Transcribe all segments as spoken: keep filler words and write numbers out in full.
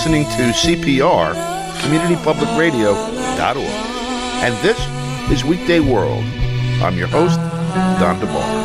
listening to C P R, community public radio dot org. And this is Weekday World. I'm your host, Don DeBar.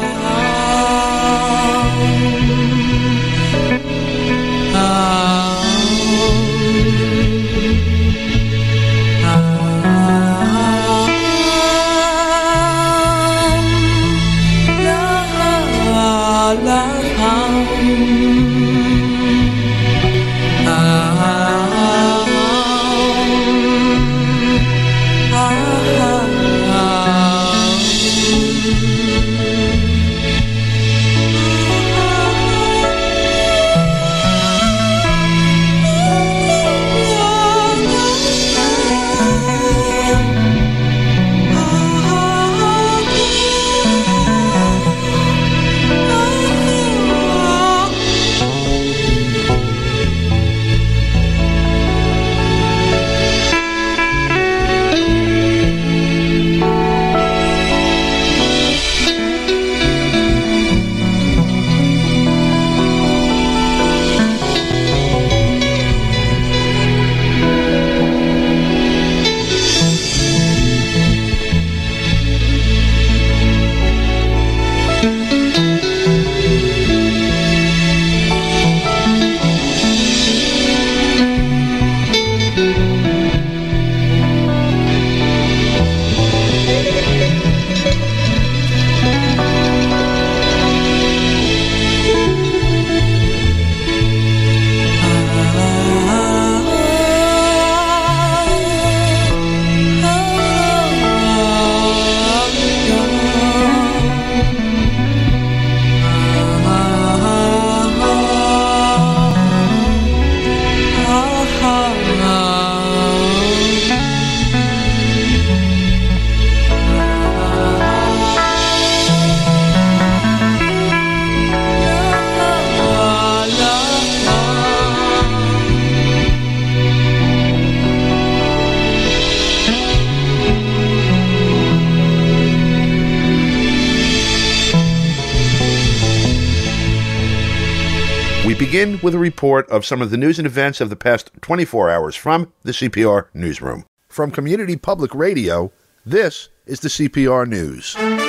Begin with a report of some of the news and events of the past twenty-four hours from the C P R Newsroom. From Community Public Radio, this is the C P R News.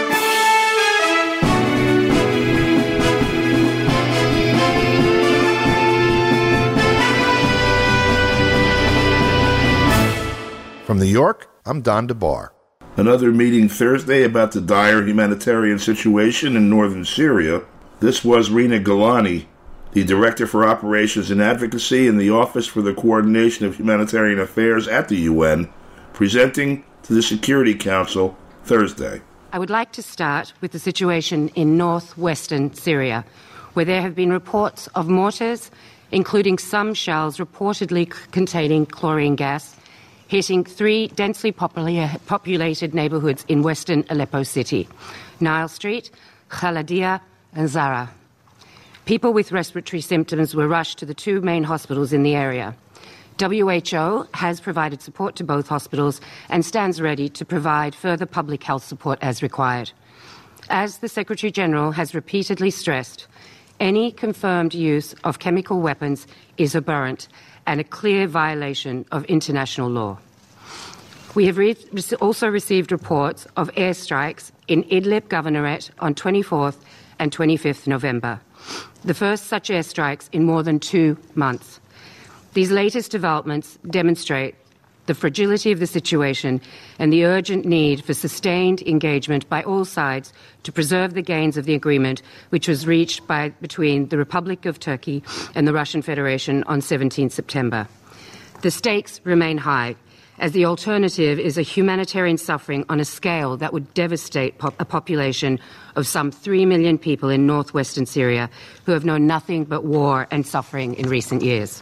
From New York, I'm Don DeBar. Another meeting Thursday about the dire humanitarian situation in northern Syria. This was Rina Galani, the Director for Operations and Advocacy in the Office for the Coordination of Humanitarian Affairs at the U N, presenting to the Security Council Thursday. I would like to start with the situation in northwestern Syria, where there have been reports of mortars, including some shells reportedly c- containing chlorine gas, hitting three densely popula- populated neighborhoods in western Aleppo city, Nile Street, Khaladia, and Zara. People with respiratory symptoms were rushed to the two main hospitals in the area. W H O has provided support to both hospitals and stands ready to provide further public health support as required. As the Secretary General has repeatedly stressed, any confirmed use of chemical weapons is abhorrent and a clear violation of international law. We have re- also received reports of airstrikes in Idlib Governorate on twenty-fourth and twenty-fifth November. The first such airstrikes in more than two months. These latest developments demonstrate the fragility of the situation and the urgent need for sustained engagement by all sides to preserve the gains of the agreement which was reached by, between the Republic of Turkey and the Russian Federation on seventeenth September. The stakes remain high, as the alternative is a humanitarian suffering on a scale that would devastate pop- a population of some three million people in northwestern Syria who have known nothing but war and suffering in recent years.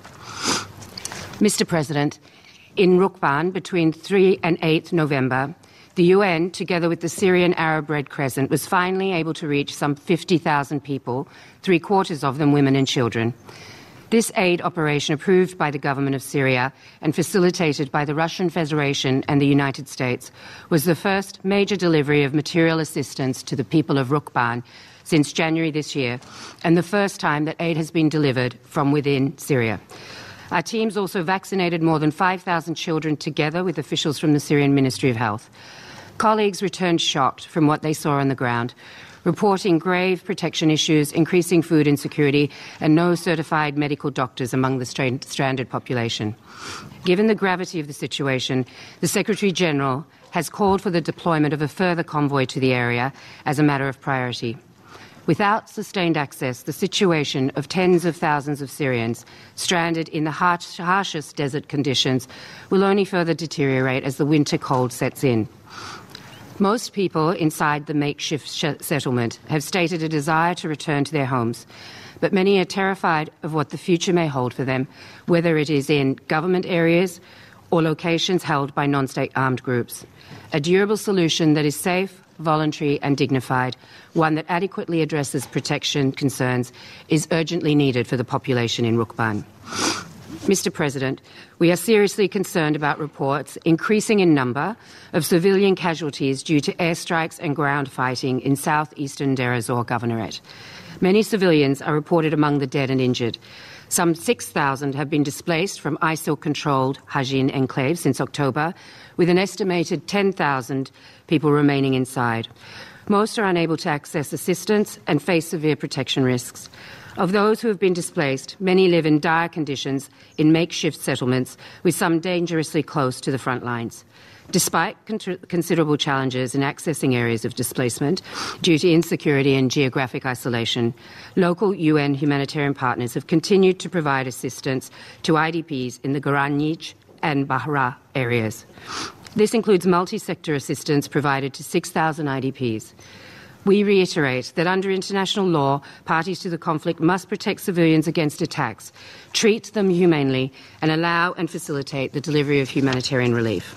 Mister President, in Rukban, between third and eighth November, the U N, together with the Syrian Arab Red Crescent, was finally able to reach some fifty thousand people, three quarters of them women and children. This aid operation, approved by the government of Syria and facilitated by the Russian Federation and the United States, was the first major delivery of material assistance to the people of Rukban since January this year, and the first time that aid has been delivered from within Syria. Our teams also vaccinated more than five thousand children together with officials from the Syrian Ministry of Health. Colleagues returned shocked from what they saw on the ground, reporting grave protection issues, increasing food insecurity, and no certified medical doctors among the strand- stranded population. Given the gravity of the situation, the Secretary-General has called for the deployment of a further convoy to the area as a matter of priority. Without sustained access, the situation of tens of thousands of Syrians stranded in the harsh, harshest desert conditions will only further deteriorate as the winter cold sets in. Most people inside the makeshift sh- settlement have stated a desire to return to their homes, but many are terrified of what the future may hold for them, whether it is in government areas or locations held by non-state armed groups. A durable solution that is safe, voluntary and dignified, one that adequately addresses protection concerns, is urgently needed for the population in Rukban. Mister President, we are seriously concerned about reports, increasing in number, of civilian casualties due to airstrikes and ground fighting in southeastern Deir ez-Zor Governorate. Many civilians are reported among the dead and injured. Some six thousand have been displaced from I S I L-controlled Hajin enclave since October, with an estimated ten thousand people remaining inside. Most are unable to access assistance and face severe protection risks. Of those who have been displaced, many live in dire conditions in makeshift settlements, with some dangerously close to the front lines. Despite con- considerable challenges in accessing areas of displacement due to insecurity and geographic isolation, local U N humanitarian partners have continued to provide assistance to I D Ps in the Goranij and Bahra areas. This includes multi-sector assistance provided to six thousand I D Ps. We reiterate that under international law, parties to the conflict must protect civilians against attacks, treat them humanely, and allow and facilitate the delivery of humanitarian relief.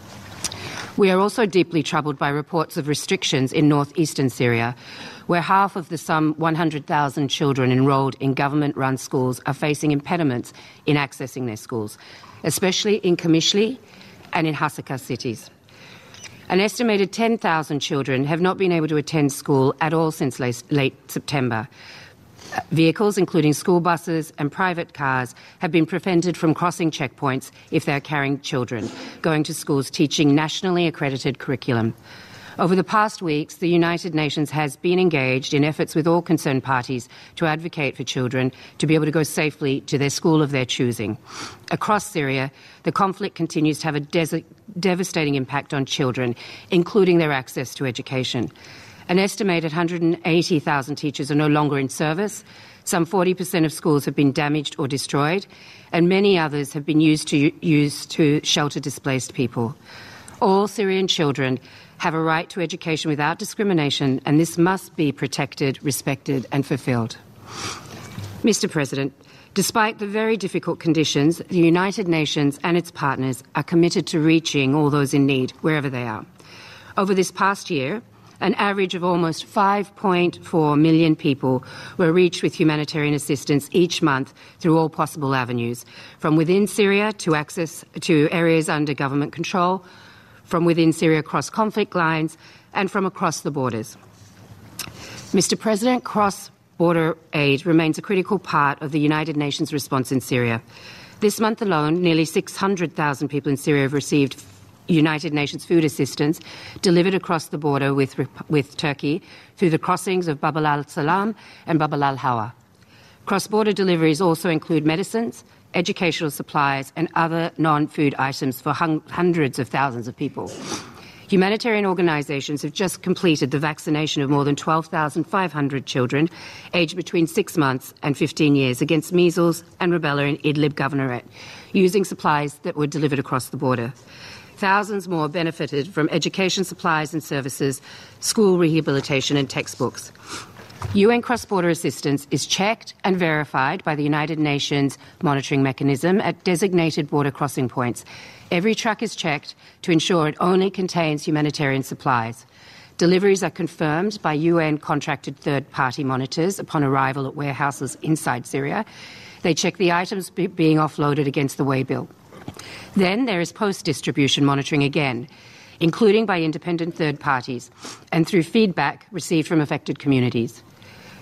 We are also deeply troubled by reports of restrictions in northeastern Syria, where half of the some one hundred thousand children enrolled in government-run schools are facing impediments in accessing their schools, especially in Qamishli and in Hasaka cities. An estimated ten thousand children have not been able to attend school at all since late September. Vehicles, including school buses and private cars, have been prevented from crossing checkpoints if they are carrying children, going to schools teaching nationally accredited curriculum. Over the past weeks, the United Nations has been engaged in efforts with all concerned parties to advocate for children to be able to go safely to their school of their choosing. Across Syria, the conflict continues to have a des- devastating impact on children, including their access to education. An estimated one hundred eighty thousand teachers are no longer in service, some forty percent of schools have been damaged or destroyed, and many others have been used to, used to shelter displaced people. All Syrian children have a right to education without discrimination, and this must be protected, respected and fulfilled. Mister President, despite the very difficult conditions, the United Nations and its partners are committed to reaching all those in need, wherever they are. Over this past year, an average of almost five point four million people were reached with humanitarian assistance each month through all possible avenues, from within Syria to access to areas under government control, from within Syria across conflict lines, and from across the borders. Mister President, cross-border aid remains a critical part of the United Nations response in Syria. This month alone, nearly six hundred thousand people in Syria have received United Nations food assistance delivered across the border with, with Turkey through the crossings of Bab al-Salam and Bab al-Hawa. Cross-border deliveries also include medicines, educational supplies and other non-food items for hung- hundreds of thousands of people. Humanitarian organisations have just completed the vaccination of more than twelve thousand five hundred children aged between six months and fifteen years against measles and rubella in Idlib Governorate, using supplies that were delivered across the border. Thousands more benefited from education supplies and services, school rehabilitation and textbooks. U N cross-border assistance is checked and verified by the United Nations monitoring mechanism at designated border crossing points. Every truck is checked to ensure it only contains humanitarian supplies. Deliveries are confirmed by U N-contracted third-party monitors upon arrival at warehouses inside Syria. They check the items be- being offloaded against the waybill. Then there is post-distribution monitoring again, including by independent third parties and through feedback received from affected communities.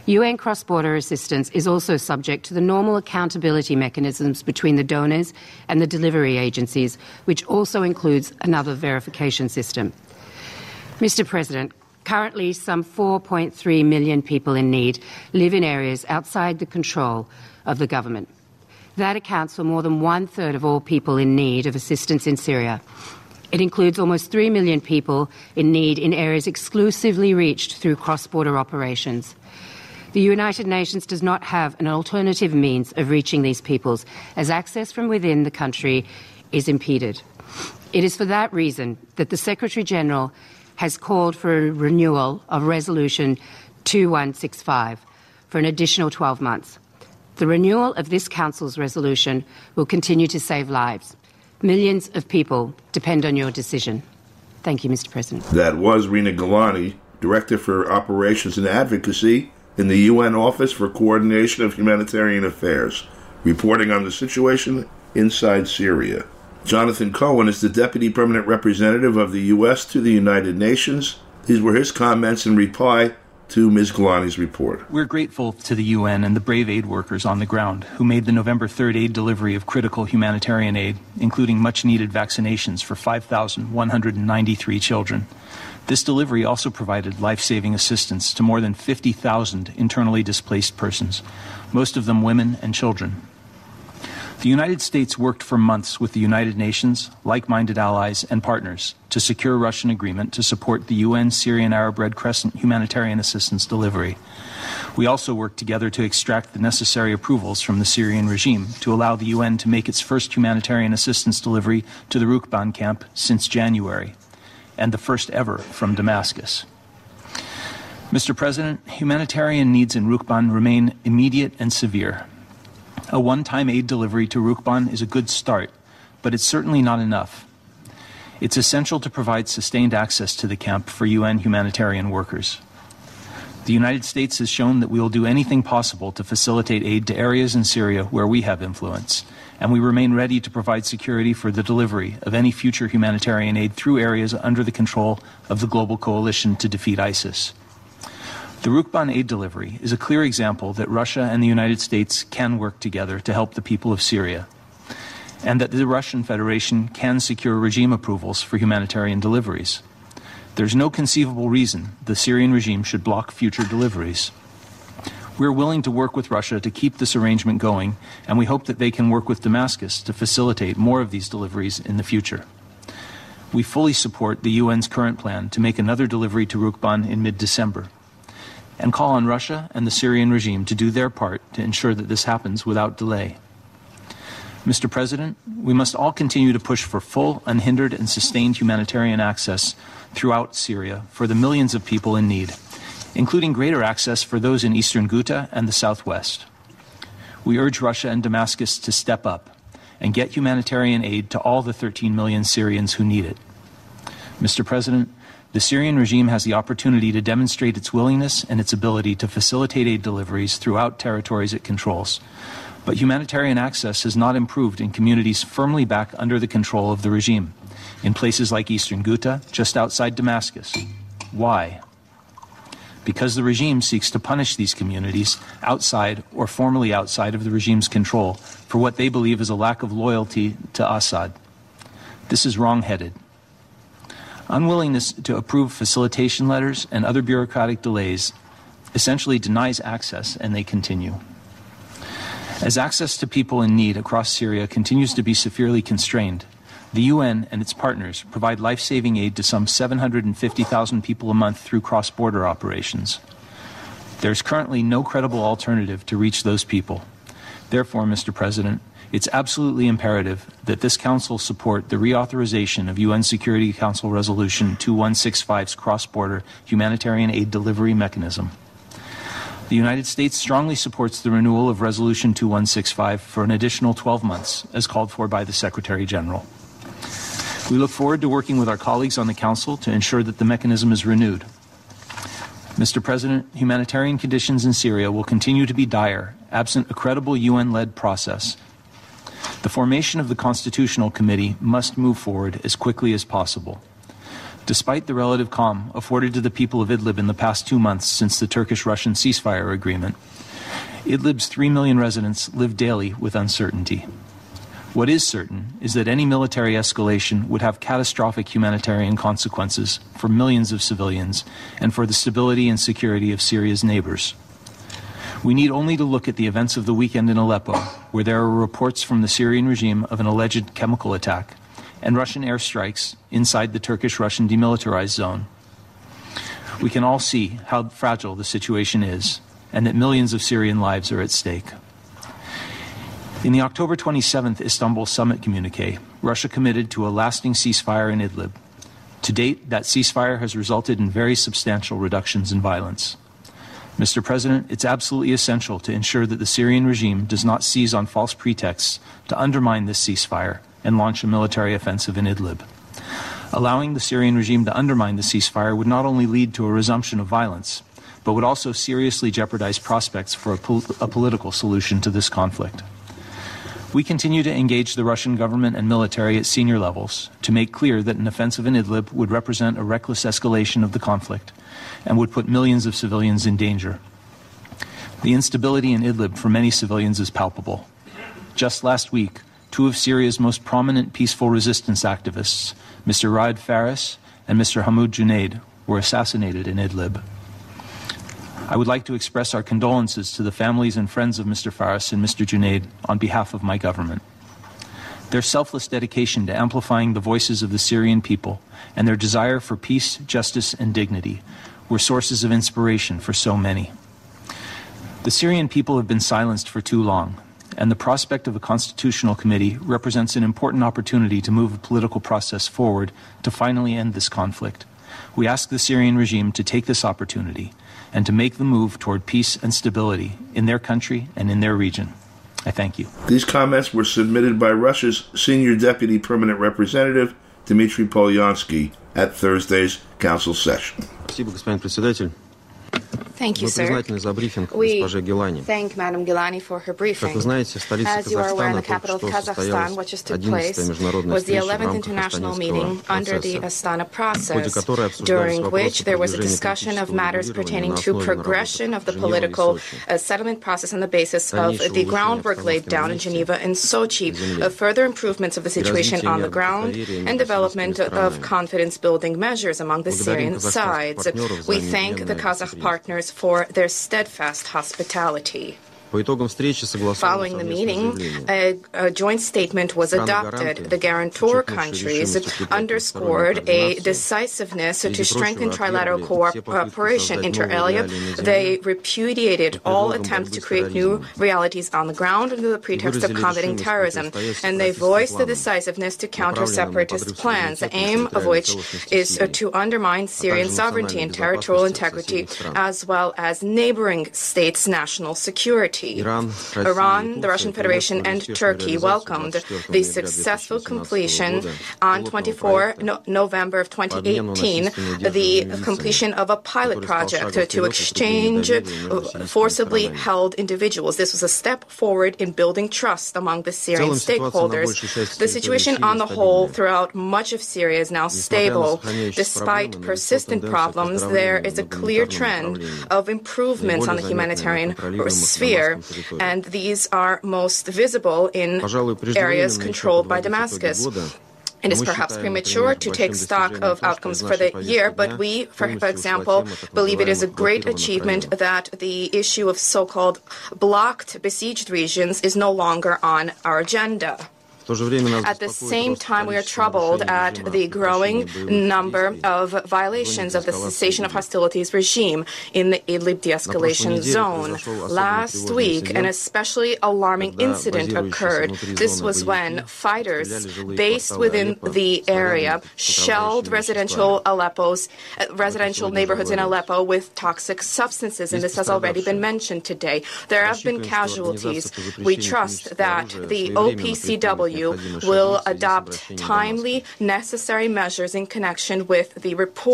U N cross-border assistance is also subject to the normal accountability mechanisms between the donors and the delivery agencies, which also includes another verification system. Mister President, currently some four point three million people in need live in areas outside the control of the government. That accounts for more than one-third of all people in need of assistance in Syria. It includes almost three million people in need in areas exclusively reached through cross-border operations. The United Nations does not have an alternative means of reaching these peoples, as access from within the country is impeded. It is for that reason that the Secretary-General has called for a renewal of Resolution two one six five for an additional twelve months. The renewal of this Council's resolution will continue to save lives. Millions of people depend on your decision. Thank you, Mister President. That was Rina Galani, Director for Operations and Advocacy in the U N Office for Coordination of Humanitarian Affairs, reporting on the situation inside Syria. Jonathan Cohen is the Deputy Permanent Representative of the U S to the United Nations. These were his comments in reply to Miz Galani's report. We're grateful to the U N and the brave aid workers on the ground who made the November third aid delivery of critical humanitarian aid, including much-needed vaccinations for five thousand one hundred ninety-three children. This delivery also provided life-saving assistance to more than fifty thousand internally displaced persons, most of them women and children. The United States worked for months with the United Nations, like-minded allies, and partners to secure a Russian agreement to support the U N Syrian Arab Red Crescent humanitarian assistance delivery. We also worked together to extract the necessary approvals from the Syrian regime to allow the U N to make its first humanitarian assistance delivery to the Rukban camp since January, and the first ever from Damascus. Mister President, humanitarian needs in Rukban remain immediate and severe. A one-time aid delivery to Rukban is a good start, but it's certainly not enough. It's essential to provide sustained access to the camp for U N humanitarian workers. The United States has shown that we will do anything possible to facilitate aid to areas in Syria where we have influence, and we remain ready to provide security for the delivery of any future humanitarian aid through areas under the control of the global coalition to defeat ISIS. The Rukban aid delivery is a clear example that Russia and the United States can work together to help the people of Syria, and that the Russian Federation can secure regime approvals for humanitarian deliveries. There's no conceivable reason the Syrian regime should block future deliveries. We're willing to work with Russia to keep this arrangement going, and we hope that they can work with Damascus to facilitate more of these deliveries in the future. We fully support the U N's current plan to make another delivery to Rukban in mid-December, and call on Russia and the Syrian regime to do their part to ensure that this happens without delay. Mister President, we must all continue to push for full, unhindered, and sustained humanitarian access throughout Syria for the millions of people in need, including greater access for those in eastern Ghouta and the southwest. We urge Russia and Damascus to step up and get humanitarian aid to all the thirteen million Syrians who need it. Mister President, the Syrian regime has the opportunity to demonstrate its willingness and its ability to facilitate aid deliveries throughout territories it controls. But humanitarian access has not improved in communities firmly back under the control of the regime, in places like eastern Ghouta, just outside Damascus. Why? Because the regime seeks to punish these communities outside or formerly outside of the regime's control for what they believe is a lack of loyalty to Assad. This is wrong-headed. Unwillingness to approve facilitation letters and other bureaucratic delays essentially denies access, and they continue. As access to people in need across Syria continues to be severely constrained, the U N and its partners provide life-saving aid to some seven hundred fifty thousand people a month through cross-border operations. There is currently no credible alternative to reach those people. Therefore, Mister President, it's absolutely imperative that this Council support the reauthorization of U N Security Council Resolution two one six five's cross-border humanitarian aid delivery mechanism. The United States strongly supports the renewal of Resolution two one six five for an additional twelve months, as called for by the Secretary-General. We look forward to working with our colleagues on the Council to ensure that the mechanism is renewed. Mister President, humanitarian conditions in Syria will continue to be dire, absent a credible U N-led process. The formation of the Constitutional Committee must move forward as quickly as possible. Despite the relative calm afforded to the people of Idlib in the past two months since the Turkish-Russian ceasefire agreement, Idlib's three million residents live daily with uncertainty. What is certain is that any military escalation would have catastrophic humanitarian consequences for millions of civilians and for the stability and security of Syria's neighbors. We need only to look at the events of the weekend in Aleppo, where there are reports from the Syrian regime of an alleged chemical attack and Russian airstrikes inside the Turkish-Russian demilitarized zone. We can all see how fragile the situation is and that millions of Syrian lives are at stake. In the October twenty-seventh Istanbul summit communique, Russia committed to a lasting ceasefire in Idlib. To date, that ceasefire has resulted in very substantial reductions in violence. Mister President, it's absolutely essential to ensure that the Syrian regime does not seize on false pretexts to undermine this ceasefire and launch a military offensive in Idlib. Allowing the Syrian regime to undermine the ceasefire would not only lead to a resumption of violence, but would also seriously jeopardize prospects for a, pol- a political solution to this conflict. We continue to engage the Russian government and military at senior levels to make clear that an offensive in Idlib would represent a reckless escalation of the conflict and would put millions of civilians in danger. The instability in Idlib for many civilians is palpable. Just last week, two of Syria's most prominent peaceful resistance activists, Mister Raed Faris and Mister Hamoud Junaid, were assassinated in Idlib. I would like to express our condolences to the families and friends of Mister Faris and Mister Junaid on behalf of my government. Their selfless dedication to amplifying the voices of the Syrian people and their desire for peace, justice, and dignity were sources of inspiration for so many. The Syrian people have been silenced for too long, and the prospect of a constitutional committee represents an important opportunity to move a political process forward to finally end this conflict. We ask the Syrian regime to take this opportunity and to make the move toward peace and stability in their country and in their region. I thank you. These comments were submitted by Russia's Senior Deputy Permanent Representative Dmitry Polyansky at Thursday's Council session. Спасибо, господин председатель. Thank you, sir. We thank Madam Gilani for her briefing. As you are aware, in the capital of Kazakhstan, what just took place was the eleventh international meeting under the Astana process, during which there was a discussion of matters pertaining to progression of the political uh, settlement process on the basis of the groundwork laid down in Geneva and Sochi, of further improvements of the situation on the ground, and development of confidence-building measures among the Syrian sides. We thank the Kazakh partners for their steadfast hospitality. Following the meeting, a, a joint statement was adopted. The guarantor countries underscored a decisiveness to strengthen trilateral cooperation inter alia. They repudiated all attempts to create new realities on the ground under the pretext of combating terrorism, and they voiced the decisiveness to counter separatist plans, the aim of which is to undermine Syrian sovereignty and territorial integrity, as well as neighboring states' national security. Iran, the Russian Federation, and Turkey welcomed the successful completion on the twenty-fourth of November of twenty eighteen, the completion of a pilot project to exchange forcibly held individuals. This was a step forward in building trust among the Syrian stakeholders. The situation on the whole throughout much of Syria is now stable. Despite persistent problems, there is a clear trend of improvements on the humanitarian sphere, and these are most visible in areas controlled by Damascus. It is perhaps premature to take stock of outcomes for the year, but we, for example, believe it is a great achievement that the issue of so-called blocked, besieged regions is no longer on our agenda. At the same time, we are troubled at the growing number of violations of the cessation of hostilities regime in the Idlib de-escalation zone. Last week, an especially alarming incident occurred. This was when fighters based within the area shelled residential Aleppo's uh, residential neighborhoods in Aleppo with toxic substances, and this has already been mentioned today. There have been casualties. We trust that the O P C W will adopt timely, necessary measures in connection with the reports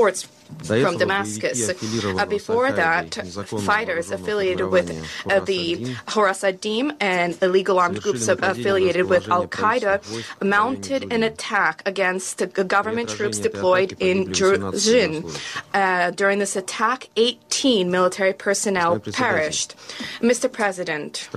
from Damascus. Uh, before that, fighters affiliated with uh, the Horasadim and illegal armed groups affiliated with Al-Qaeda mounted an attack against the government troops deployed in Juzin. Uh, during this attack, eighteen military personnel perished. Mister President,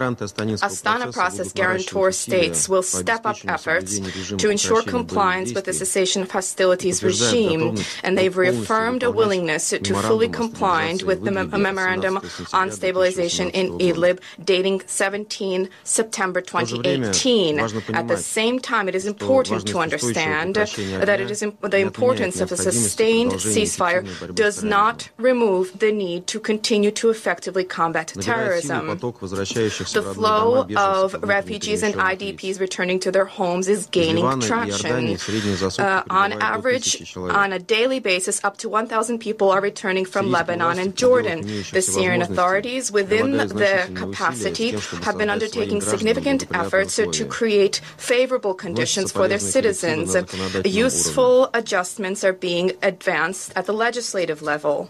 Astana Process guarantor states will step up efforts to ensure compliance with the cessation of hostilities regime, and they've reaffirmed a willingness to fully comply with the mem- Memorandum on Stabilization in Idlib dating seventeenth September twenty eighteen. At the same time, it is important to understand that it is imp- the importance of a sustained ceasefire does not remove the need to continue to effectively combat terrorism. The flow of refugees and I D Ps returning to their homes is gaining traction. Uh, on average, on a daily basis, up to one thousand people are returning from Lebanon and Jordan. The Syrian authorities, within their capacity, have been undertaking significant efforts to create favorable conditions for their citizens. Useful adjustments are being advanced at the legislative level.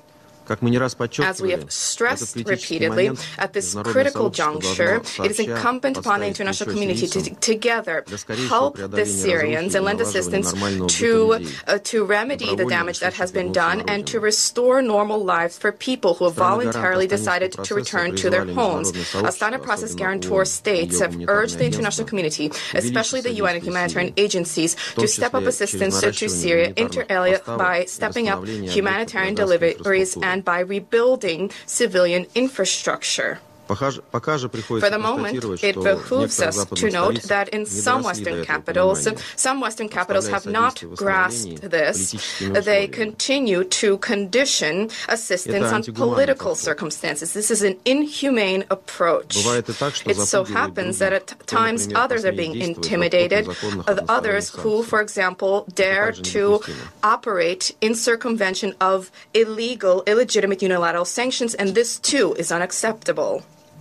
As we have stressed repeatedly, at this critical juncture, it is incumbent upon the international community to together help the Syrians and lend assistance to uh, to remedy the damage that has been done and to restore normal lives for people who have voluntarily decided to return to their homes. Astana Process guarantor states have urged the international community, especially the U N and humanitarian agencies, to step up assistance to Syria inter alia by stepping up humanitarian deliveries and by rebuilding civilian infrastructure. For the moment, it behooves us to note that in some Western capitals, some Western capitals have not grasped this. They continue to condition assistance on political circumstances. This is an inhumane approach. It so happens that at times others are being intimidated, others who, for example, dare to operate in circumvention of illegal, illegitimate unilateral sanctions, and this too is unacceptable.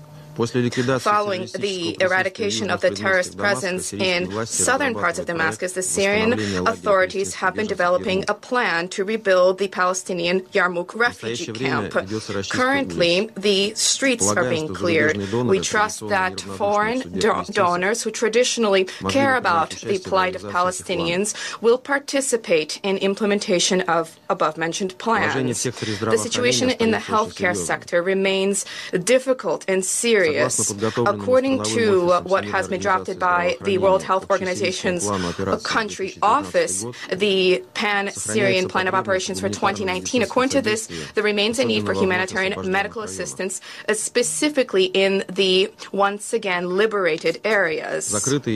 Following the eradication of the terrorist presence in southern parts of Damascus, the Syrian authorities have been developing a plan to rebuild the Palestinian Yarmouk refugee camp. Currently, the streets are being cleared. We trust that foreign do- donors who traditionally care about the plight of Palestinians will participate in implementation of above-mentioned plans. The situation in the healthcare sector remains difficult and serious. According to what has been drafted by the World Health Organization's country office, the Pan-Syrian Plan of Operations for twenty nineteen, according to this, there remains a need for humanitarian medical assistance, specifically in the once again liberated areas.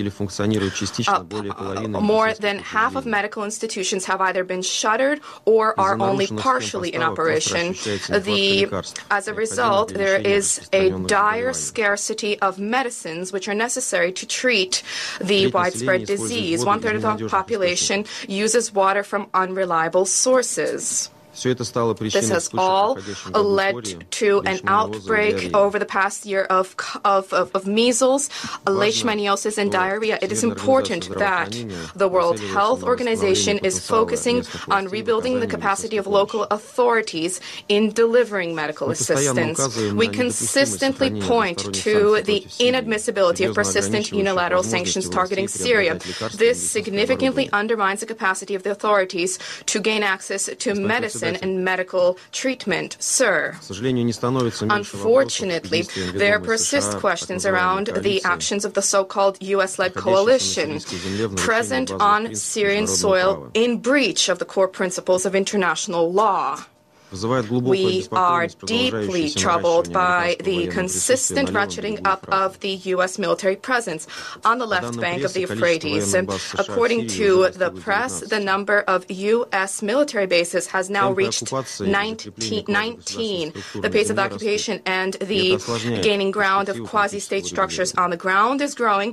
Uh, more than half of medical institutions have either been shuttered or are only partially in operation. The, as a result, there is a dire scarcity of medicines which are necessary to treat the widespread disease. One third of the population uses water from unreliable sources. This has all led to an outbreak over the past year of, of, of, of measles, leishmaniasis, and diarrhea. It is important that the World Health Organization is focusing on rebuilding the capacity of local authorities in delivering medical assistance. We consistently point to the inadmissibility of persistent unilateral sanctions targeting Syria. This significantly undermines the capacity of the authorities to gain access to medicine and medical treatment. Sir, unfortunately, there persist questions around the actions of the so-called U S-led coalition present on Syrian soil in breach of the core principles of international law. We are deeply troubled by the consistent ratcheting up of the U S military presence on the left bank of the Euphrates. According to the press, the number of U S military bases has now reached nineteen. nineteen. The pace of the occupation and the gaining ground of quasi-state structures on the ground is growing,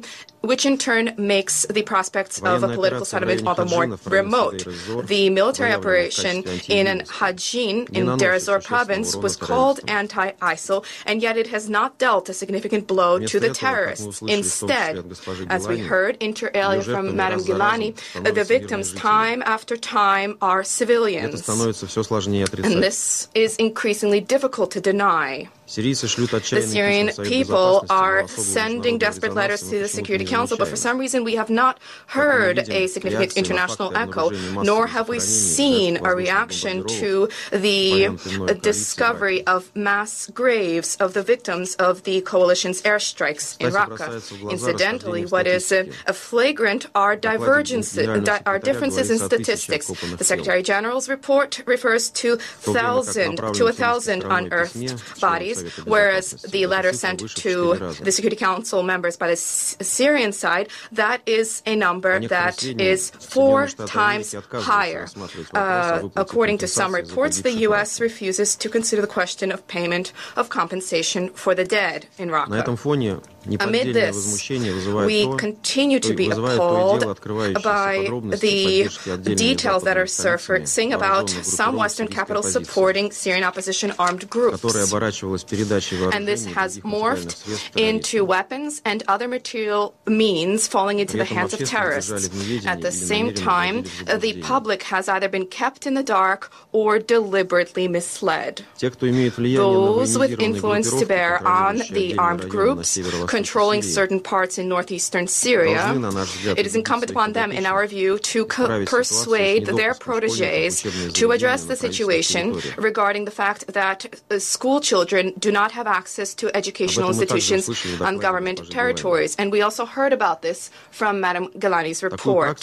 which in turn makes the prospects of a political settlement all the more remote. The military operation in Hajin in Deir ez-Zor province was called anti-ISIL, and yet it has not dealt a significant blow to the terrorists. Instead, as we heard inter alia from Madam Gilani, the victims time after time are civilians. And this is increasingly difficult to deny. The Syrian people are sending desperate letters to the Security Council, but for some reason we have not heard a significant international echo, nor have we seen a reaction to the discovery of mass graves of the victims of the coalition's airstrikes in Raqqa. Incidentally, what is uh, flagrant are divergences, are differences in statistics. The Secretary General's report refers to thousand to a thousand unearthed bodies, whereas the letter sent to the Security Council members by the Syrian side, that is a number that is four times higher. Uh, according to some reports, the U S refuses to consider the question of payment of compensation for the dead in Raqqa. Amid this, we continue to be appalled by the details that are surfacing about some Western capitals supporting Syrian opposition armed groups. And this has morphed into weapons and other material means falling into the hands of terrorists. At the same time, the public has either been kept in the dark or deliberately misled. Those with influence to bear on the armed groups controlling certain parts in northeastern Syria, it is incumbent upon them, in our view, to co- persuade their protégés to address the situation regarding the fact that uh, school children do not have access to educational institutions on government territories. And we also heard about this from Madam Gilani's report.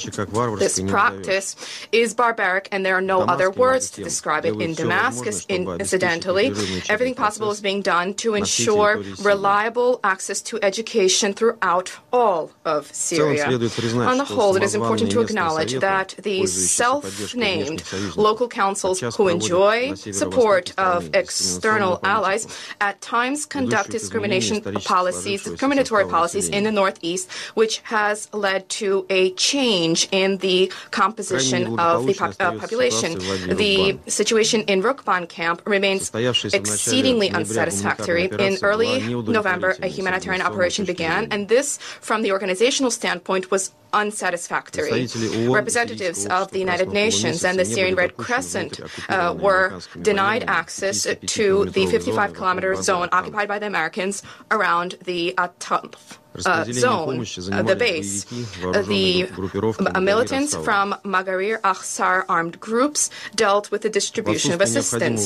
This practice is barbaric, and there are no other words to describe it. In Damascus, incidentally, everything possible is being done to ensure reliable access to education throughout all of Syria. On the whole, it is important to acknowledge that the self-named local councils who enjoy support of external allies at times conduct discrimination policies, discriminatory policies in the northeast, which has led to a change in the composition of the pop- uh, population. The situation in Rukban camp remains exceedingly unsatisfactory. In early November, a humanitarian operation began, and this, from the organizational standpoint, was unsatisfactory. Representatives of the United Nations and the Syrian Red Crescent uh, were denied access to the fifty-five kilometer zone occupied by the Americans around the Atanf Uh, zone, uh, the base. Uh, the uh, militants from Magarir Ahsar armed groups dealt with the distribution of assistance.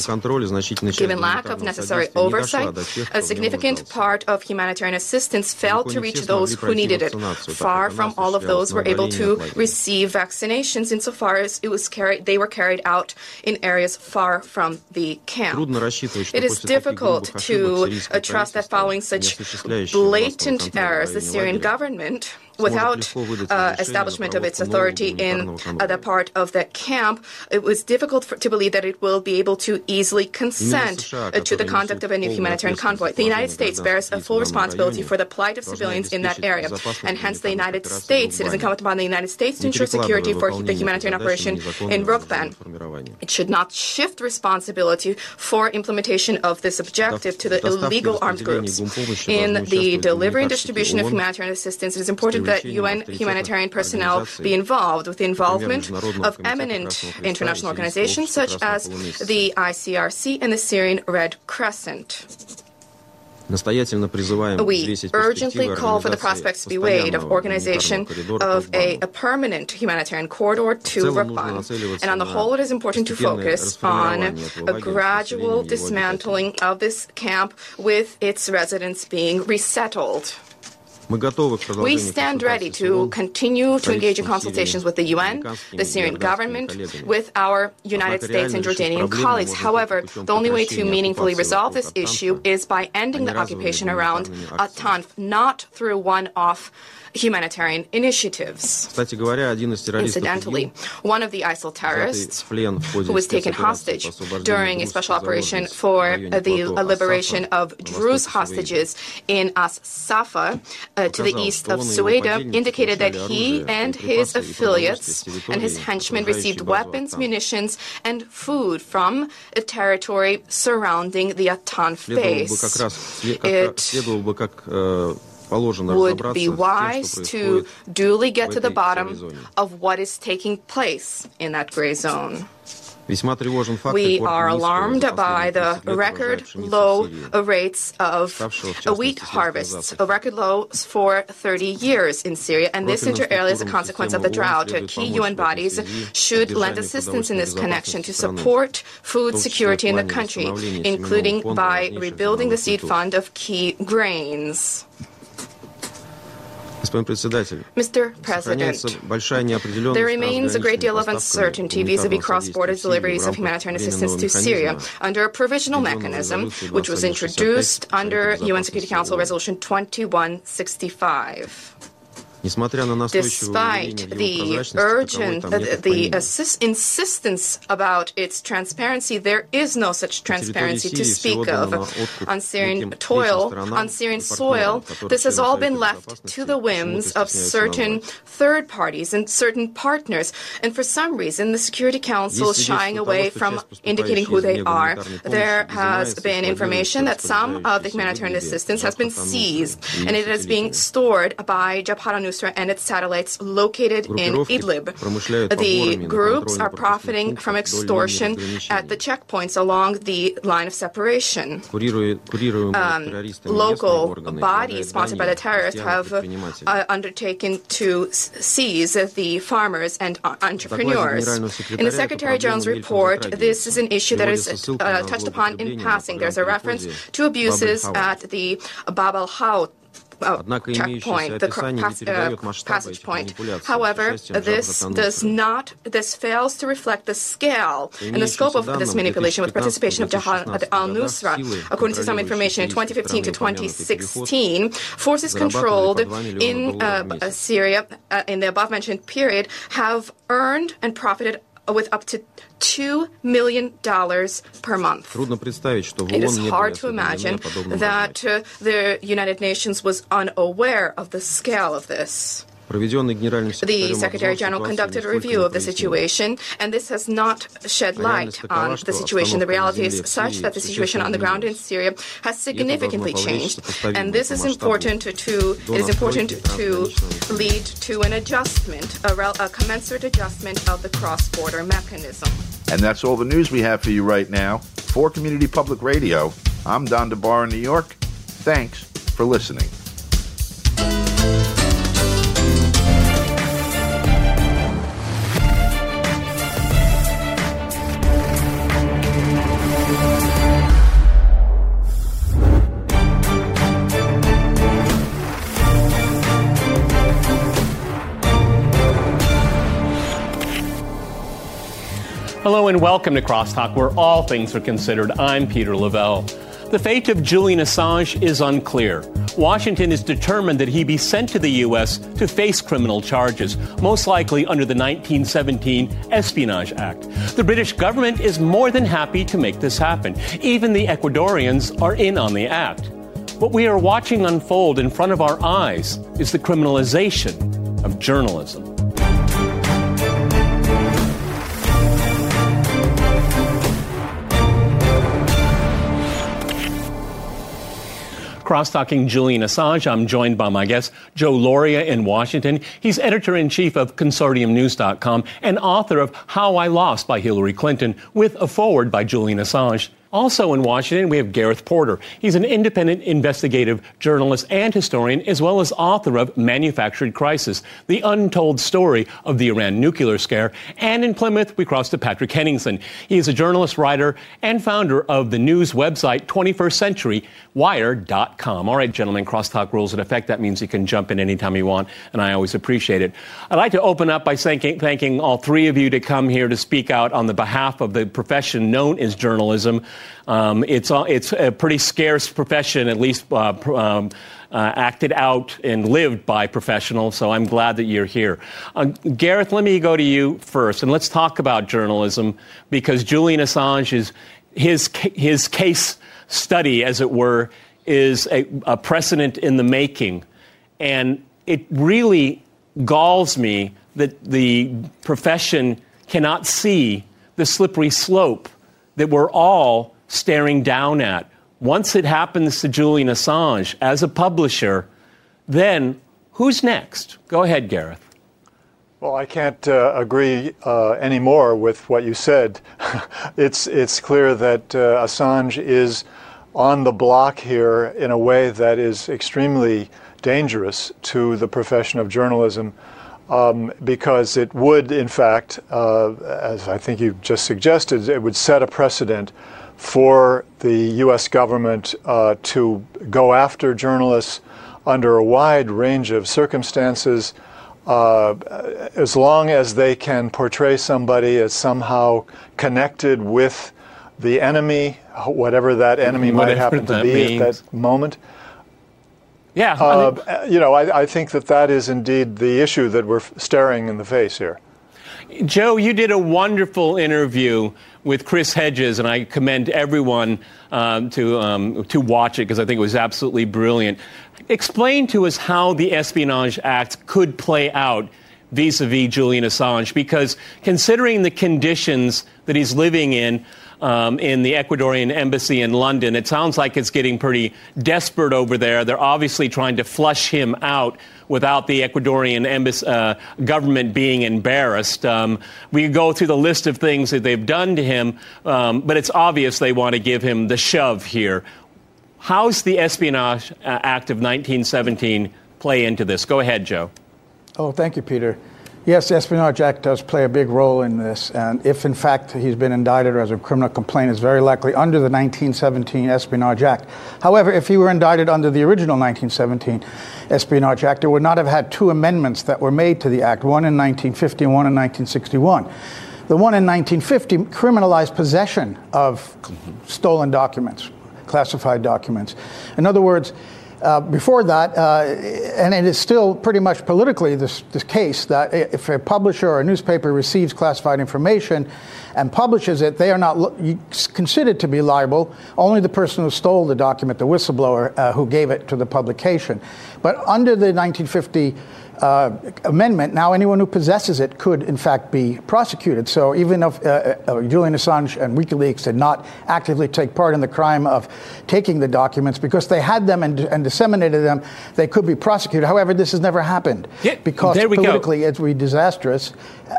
Given lack of necessary oversight, a significant part of humanitarian assistance failed to reach those who needed it. Far from all of those were able to receive vaccinations insofar as it was carried, they were carried out in areas far from the camp. It is difficult to uh, trust that following such blatant errors, the Syrian government, without uh, establishment of its authority in uh, the part of the camp, it was difficult for, to believe that it will be able to easily consent uh, to the conduct of a new humanitarian convoy. The United States bears a full responsibility for the plight of civilians in that area, and hence the United States, it is incumbent upon the United States to ensure security for the humanitarian operation in Rukban. It should not shift responsibility for implementation of this objective to the illegal armed groups. In the delivery and distribution of humanitarian assistance, it is important that U N humanitarian personnel be involved with the involvement of eminent international organizations such as the I C R C and the Syrian Red Crescent. We urgently call for the prospects to be weighed of organization of a, a permanent humanitarian corridor to Rukban. And on the whole, it is important to focus on a gradual dismantling of this camp with its residents being resettled. We stand ready to continue to engage in consultations with the U N, the Syrian government, with our United States and Jordanian colleagues. However, the only way to meaningfully resolve this issue is by ending the occupation around Atanf, not through one-off humanitarian initiatives. Incidentally, one of the ISIL terrorists who was taken hostage during a special operation for the liberation of Druze hostages in As Safa uh, to the east of Sueda indicated that he and his affiliates and his henchmen received weapons, munitions, and food from a territory surrounding the Atan base. It would be wise to duly get to the bottom of what is taking place in that gray zone. We are alarmed by the record low rates of wheat harvests, a record lows for thirty years in Syria, and this inter alia is a consequence of the drought. Key U N bodies should lend assistance in this connection to support food security in the country, including by rebuilding the seed fund of key grains. Mister President, there remains a great deal of uncertainty vis-à-vis cross-border deliveries of humanitarian assistance to Syria under a provisional mechanism which was introduced under U N Security Council Resolution twenty-one sixty-five. Despite the urgent, uh, the assist, insistence about its transparency, there is no such transparency to speak of. On Syrian toil, on Syrian soil, this has all been left to the whims of certain third parties and certain partners. And for some reason, the Security Council is shying away from indicating who they are. There has been information that some of the humanitarian assistance has been seized, and it is being stored by Jabhat al-Nusra and its satellites located in Idlib. The groups are profiting from extortion at the checkpoints along the line of separation. Um, local bodies sponsored by the terrorists have uh, undertaken to seize the farmers and entrepreneurs. In the Secretary General's report, this is an issue that is uh, touched upon in passing. There's a reference to abuses at the Bab al-Haut Uh, checkpoint, the pass, uh, passage point. However, this does not, this fails to reflect the scale and the scope of this manipulation with participation of Jabhat al-Nusra. According to some information, in twenty fifteen to twenty sixteen, forces controlled in uh, Syria uh, in the above-mentioned period have earned and profited with up to two million dollars per month. It is hard to imagine that uh, the United Nations was unaware of the scale of this. The Secretary General conducted a review of the situation, and this has not shed light on the situation. The reality is such that the situation on the ground in Syria has significantly changed, and this is important to, to it is important to lead to an adjustment, a, rel, a commensurate adjustment of the cross-border mechanism. And that's all the news we have for you right now. For Community Public Radio, I'm Don DeBar in New York. Thanks for listening. Hello and welcome to Crosstalk, where all things are considered. I'm Peter Lavelle. The fate of Julian Assange is unclear. Washington is determined that he be sent to the U S to face criminal charges, most likely under the nineteen seventeen Espionage Act. The British government is more than happy to make this happen. Even the Ecuadorians are in on the act. What we are watching unfold in front of our eyes is the criminalization of journalism. Cross-talking Julian Assange, I'm joined by my guest, Joe Lauria in Washington. He's editor-in-chief of Consortium News dot com and author of How I Lost by Hillary Clinton, with a foreword by Julian Assange. Also in Washington, we have Gareth Porter. He's an independent investigative journalist and historian, as well as author of Manufactured Crisis, the untold story of the Iran nuclear scare. And in Plymouth, we cross to Patrick Henningsen. He is a journalist, writer, and founder of the news website twenty-first century wire dot com. All right, gentlemen, crosstalk rules in effect. That means you can jump in anytime you want, and I always appreciate it. I'd like to open up by thanking, thanking all three of you to come here to speak out on the behalf of the profession known as journalism. Um, it's it's a pretty scarce profession, at least uh, um, uh, acted out and lived by professionals, so I'm glad that you're here. Uh, Gareth, let me go to you first, and let's talk about journalism, because Julian Assange is his his case study, as it were, is a, a precedent in the making. And it really galls me that the profession cannot see the slippery slope that we're all staring down at. Once it happens to Julian Assange as a publisher, then who's next? Go ahead, Gareth. Well, I can't uh, agree uh, any more with what you said. it's it's clear that uh, Assange is on the block here in a way that is extremely dangerous to the profession of journalism, um, because it would, in fact, uh, as I think you just suggested, it would set a precedent for the U S government uh, to go after journalists under a wide range of circumstances, uh, as long as they can portray somebody as somehow connected with the enemy, whatever that enemy whatever might happen to be means. at that moment. Yeah, uh, I mean, you know, I, I think that that is indeed the issue that we're staring in the face here. Joe, you did a wonderful interview with Chris Hedges, and I commend everyone um, to um, to watch it because I think it was absolutely brilliant. Explain to us how the Espionage Act could play out vis-a-vis Julian Assange, because considering the conditions that he's living in, Um, in the Ecuadorian embassy in London, it sounds like it's getting pretty desperate over there. They're obviously trying to flush him out without the Ecuadorian embassy, uh, government being embarrassed. Um, we could go through the list of things that they've done to him, um, but it's obvious they want to give him the shove here. How's the Espionage Act of nineteen seventeen play into this? Go ahead, Joe. Oh, thank you, Peter. Yes, the Espionage Act does play a big role in this, and if, in fact, he's been indicted as a criminal complaint, it's very likely under the nineteen seventeen Espionage Act. However, if he were indicted under the original nineteen seventeen Espionage Act, it would not have had two amendments that were made to the Act, one in nineteen fifty and one in nineteen sixty-one. The one in nineteen fifty criminalized possession of mm-hmm. stolen documents, classified documents. In other words, Uh, before that, uh, and it is still pretty much politically this, this case, that if a publisher or a newspaper receives classified information and publishes it, they are not lo- considered to be liable. Only the person who stole the document, the whistleblower uh, who gave it to the publication. But under the nineteen fifty uh, amendment, now anyone who possesses it could, in fact, be prosecuted. So even if uh, uh, Julian Assange and WikiLeaks did not actively take part in the crime of taking the documents, because they had them and, and disseminated them, they could be prosecuted. However, this has never happened, yeah, because politically go. it would be disastrous.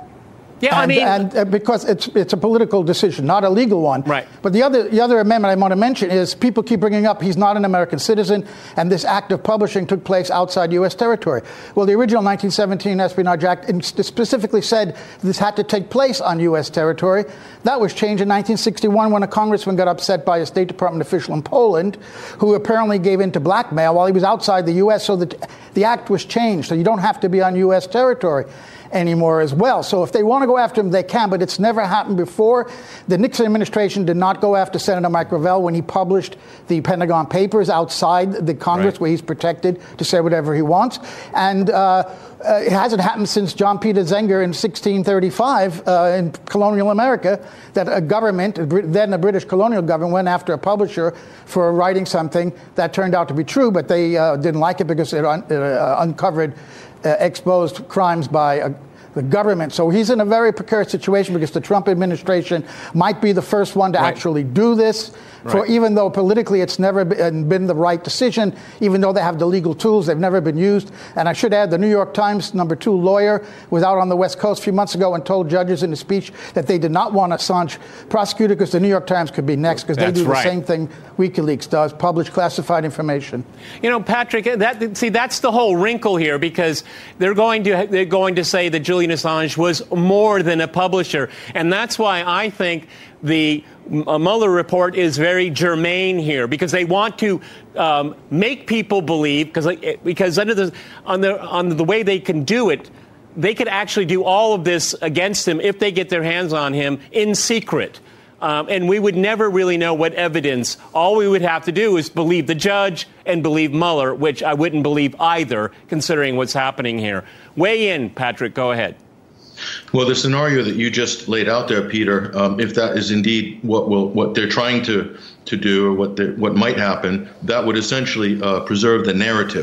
Yeah, and, I mean, and uh, because it's it's a political decision, not a legal one. Right. But the other the other amendment I want to mention is people keep bringing up he's not an American citizen, and this act of publishing took place outside U S territory. Well, the original nineteen seventeen Espionage Act specifically said this had to take place on U S territory. That was changed in nineteen sixty-one when a congressman got upset by a State Department official in Poland, who apparently gave in to blackmail while he was outside the U S. So that the act was changed, so you don't have to be on U S territory anymore as well. So if they want to go after him, they can, but it's never happened before. The Nixon administration did not go after Senator Mike Gravel when he published the Pentagon Papers outside the Congress, right, where he's protected to say whatever he wants. And uh, uh, it hasn't happened since John Peter Zenger in sixteen thirty-five uh, in colonial America, that a government, then the British colonial government, went after a publisher for writing something that turned out to be true, but they uh, didn't like it because it, un- it uh, uncovered Uh, exposed crimes by uh, the government. So he's in a very precarious situation because the Trump administration might be the first one to right. actually do this. For right. even though politically it's never been, been the right decision, even though they have the legal tools, they've never been used. And I should add, the New York Times number two lawyer was out on the West Coast a few months ago and told judges in a speech that they did not want Assange prosecuted because the New York Times could be next, because they do the right. same thing WikiLeaks does, publish classified information. You know, Patrick, that see, that's the whole wrinkle here, because they're going to they're going to say that Julian Assange was more than a publisher, and that's why I think the Mueller report is very germane here, because they want to um, make people believe, because because under the on the on the way they can do it, they could actually do all of this against him if they get their hands on him in secret. Um, and we would never really know what evidence. All we would have to do is believe the judge and believe Mueller, which I wouldn't believe either, considering what's happening here. Weigh in, Patrick. Go ahead. Well, the scenario that you just laid out there, Peter, um, if that is indeed what will what they're trying to to do, or what what might happen, that would essentially uh, preserve the narrative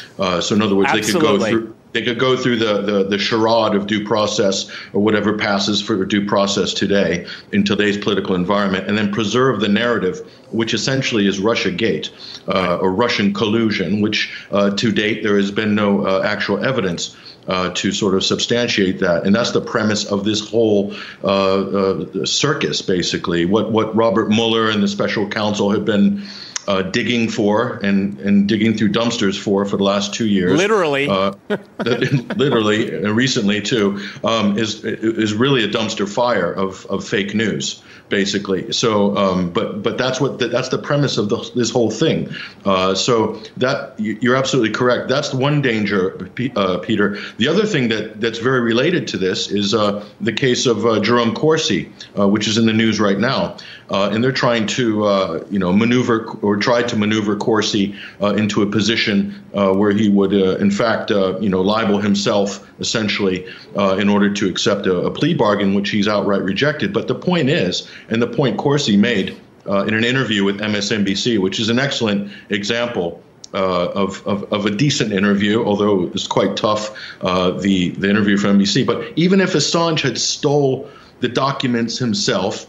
Uh, so in other words, Absolutely. they could go through. They could go through the, the, the charade of due process or whatever passes for due process today in today's political environment, and then preserve the narrative, which essentially is Russiagate uh, or Russian collusion, which uh, to date there has been no uh, actual evidence uh, to sort of substantiate that. And that's the premise of this whole uh, uh, circus, basically. What, what Robert Mueller and the special counsel have been Uh, digging for and, and digging through dumpsters for for the last two years. Literally. Uh, literally, and recently, too, um, is is really a dumpster fire of, of fake news, basically. So, um, but but that's what the, that's the premise of the, this whole thing. Uh, so that you're absolutely correct. That's one danger, uh, Peter. The other thing that, that's very related to this is uh, the case of uh, Jerome Corsi, uh, which is in the news right now. Uh, and they're trying to, uh, you know, maneuver or try to maneuver Corsi uh, into a position uh, where he would, uh, in fact, uh, you know, libel himself essentially uh, in order to accept a, a plea bargain, which he's outright rejected. But the point is, and the point Corsi made uh, in an interview with M S N B C, which is an excellent example uh, of, of of a decent interview, although it's quite tough, uh, the the interview from N B C. But even if Assange had stole the documents himself,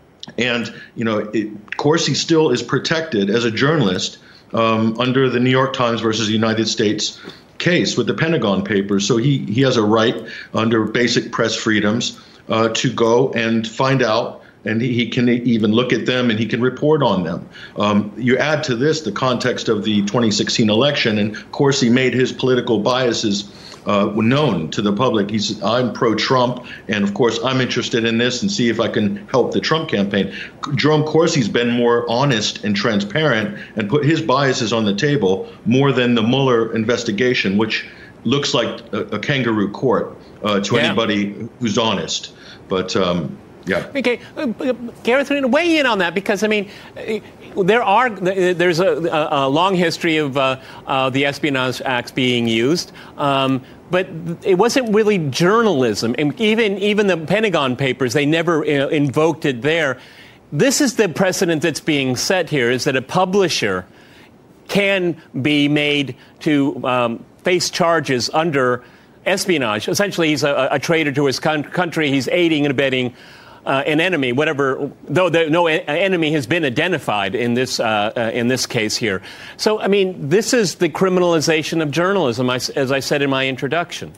and, you know, it, Corsi still is protected as a journalist um, under the New York Times versus the United States case with the Pentagon Papers. So he, he has a right under basic press freedoms uh, to go and find out, and he, he can even look at them and he can report on them. Um, you add to this the context of the twenty sixteen election, and Corsi made his political biases Uh, known to the public. He said, I'm pro-Trump, and of course I'm interested in this and see if I can help the Trump campaign. Jerome Corsi's been more honest and transparent and put his biases on the table more than the Mueller investigation, which looks like a, a kangaroo court uh, to yeah. anybody who's honest. But um, yeah. Okay, uh, Gareth, weigh in on that, because I mean, there are there's a, a long history of uh, uh, the Espionage Acts being used, um, but it wasn't really journalism. And even even the Pentagon Papers, they never uh, invoked it there. This is the precedent that's being set here: is that a publisher can be made to um, face charges under espionage. Essentially, he's a, a traitor to his con- country. He's aiding and abetting Uh, an enemy, whatever, though the, no a- enemy has been identified in this uh, uh, in this case here. So, I mean, this is the criminalization of journalism, as I said in my introduction.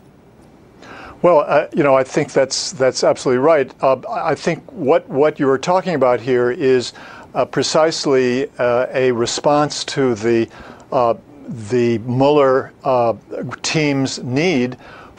Well, uh, you know, I think that's that's absolutely right. Uh, I think what what you were talking about here is uh, precisely uh, a response to the uh, the Mueller uh, team's need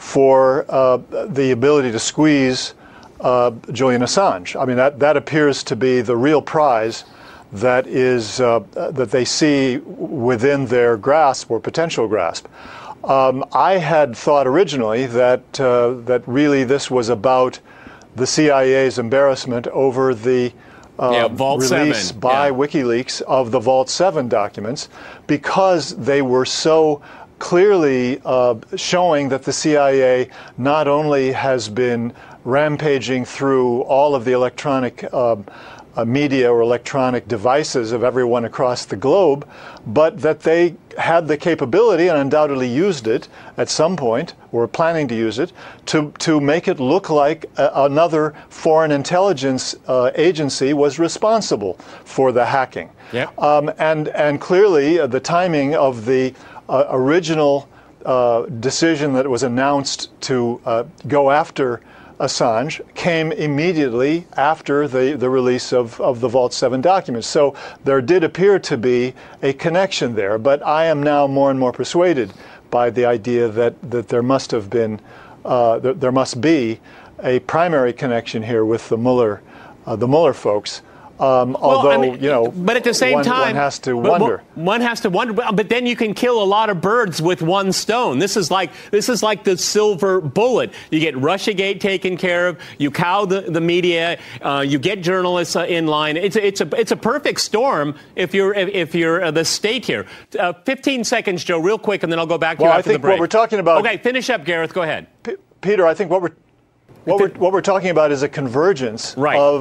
for uh, the ability to squeeze Uh, Julian Assange. I mean, that, that appears to be the real prize that is uh, that they see within their grasp or potential grasp. Um, I had thought originally that uh, that really this was about the C I A's embarrassment over the uh, yeah, Vault release seven. by yeah. WikiLeaks of the Vault seven documents, because they were so clearly uh, showing that the C I A not only has been rampaging through all of the electronic uh, uh, media or electronic devices of everyone across the globe, but that they had the capability and undoubtedly used it at some point, or planning to use it, to, to make it look like a, another foreign intelligence uh, agency was responsible for the hacking. Yep. Um, and, and clearly uh, the timing of the uh, original uh, decision that was announced to uh, go after Assange came immediately after the, the release of, of the Vault seven documents. So there did appear to be a connection there, but I am now more and more persuaded by the idea that, that there must have been, uh, th- there must be a primary connection here with the Mueller, uh, the Mueller folks. Um, well, although, I mean, you know, but at the same one, time, one has to but, wonder. One has to wonder, but then you can kill a lot of birds with one stone. This is like this is like the silver bullet. You get Russiagate taken care of. You cow the, the media. Uh, you get journalists uh, in line. It's a, it's a it's a perfect storm if you're if, if you're uh, the state here. Uh, Fifteen seconds, Joe, real quick, and then I'll go back to well, you I after think the break. What we're talking about. Okay, finish up, Gareth. Go ahead, P- Peter. I think what we're what we're what we're talking about is a convergence right. of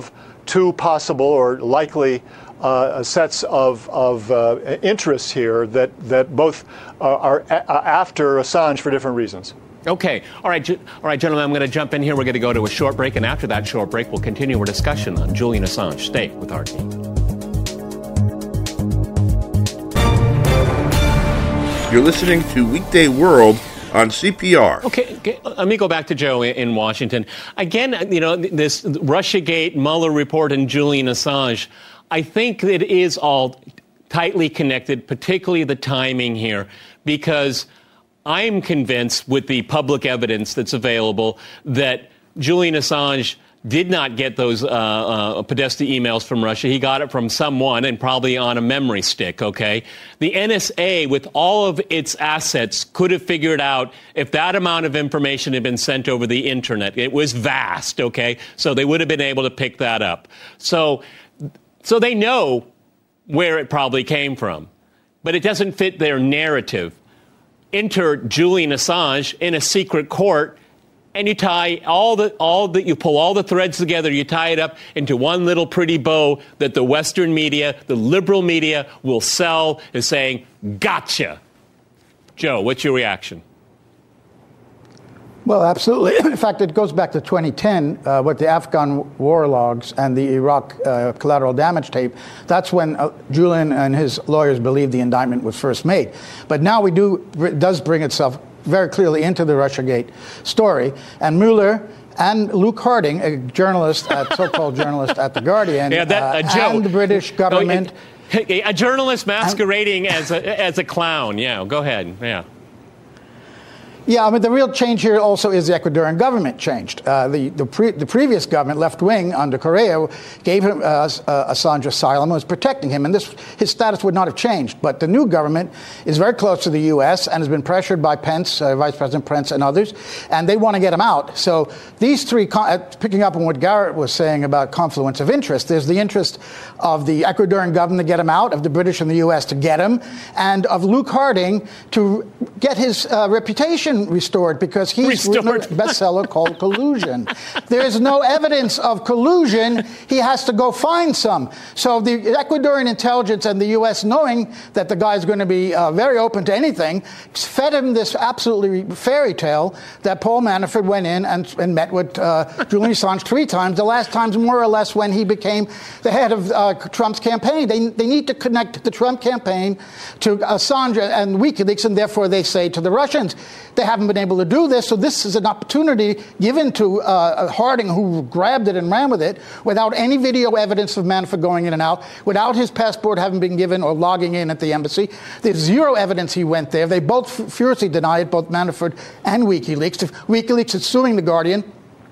two possible or likely uh, sets of, of uh, interests here that, that both uh, are a- after Assange for different reasons. Okay. All right, all right, gentlemen, I'm going to jump in here. We're going to go to a short break, and after that short break, we'll continue our discussion on Julian Assange. Stay with our team. You're listening to Weekday World on C P R. Okay, okay, let me go back to Joe in Washington. Again, you know, this Russiagate, Mueller report, and Julian Assange, I think it is all tightly connected, particularly the timing here, because I'm convinced with the public evidence that's available that Julian Assange did not get those uh, uh, Podesta emails from Russia. He got it from someone and probably on a memory stick, okay? The N S A, with all of its assets, could have figured out if that amount of information had been sent over the internet. It was vast, okay? So they would have been able to pick that up. So, so they know where it probably came from. But it doesn't fit their narrative. Enter Julian Assange in a secret court, and you tie all the all the you pull all the threads together. You tie it up into one little pretty bow that the Western media, the liberal media, will sell as saying, "Gotcha." Joe, what's your reaction? Well, absolutely. In fact, it goes back to twenty ten uh, with the Afghan war logs and the Iraq uh, collateral damage tape. That's when uh, Julian and his lawyers believed the indictment was first made. But now we do it does bring itself very clearly into the Russiagate story. And Mueller and Luke Harding, a journalist, a so-called journalist at The Guardian, yeah, that, uh, uh, Joe, and the British government. Oh, a, a journalist masquerading as a, as a clown. Yeah, go ahead. Yeah. Yeah, I mean, the real change here also is the Ecuadorian government changed. Uh, the the, pre- the previous government, left-wing, under Correa, gave him uh, uh, Assange asylum and was protecting him, and this his status would not have changed. But the new government is very close to the U S and has been pressured by Pence, uh, Vice President Pence, and others, and they want to get him out. So these three, con- uh, picking up on what Garrett was saying about confluence of interest, there's the interest of the Ecuadorian government to get him out, of the British and the U S to get him, and of Luke Harding to get his uh, reputation restored, because he's restored. written a bestseller called Collusion. There is no evidence of collusion. He has to go find some. So the Ecuadorian intelligence and the U S, knowing that the guy's going to be uh, very open to anything, fed him this absolutely fairy tale that Paul Manafort went in and, and met with uh, Julian Assange three times, the last times more or less when he became the head of uh, Trump's campaign. They, they need to connect the Trump campaign to Assange and WikiLeaks, and therefore they say to the Russians, they haven't been able to do this, so this is an opportunity given to uh, Harding, who grabbed it and ran with it, without any video evidence of Manafort going in and out, without his passport having been given or logging in at the embassy. There's zero evidence he went there. They both f- furiously deny it, both Manafort and WikiLeaks. WikiLeaks is suing The Guardian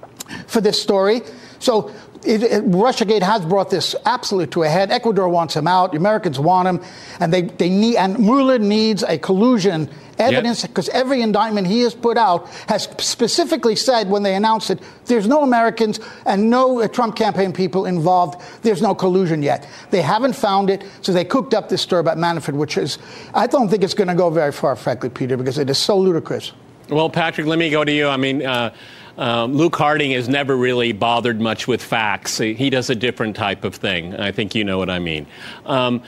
for this story. So It, it, Russiagate has brought this absolutely to a head. Ecuador wants him out. The Americans want him, and they, they need. And Mueller needs a collusion evidence, because yep. every indictment he has put out has specifically said, when they announced it, there's no Americans and no Trump campaign people involved. There's no collusion yet. They haven't found it, so they cooked up this story about Manafort, which is, I don't think it's going to go very far, frankly, Peter, because it is so ludicrous. Well, Patrick, let me go to you. I mean. Uh, Um, Luke Harding has never really bothered much with facts. He does a different type of thing. I think you know what I mean. Um,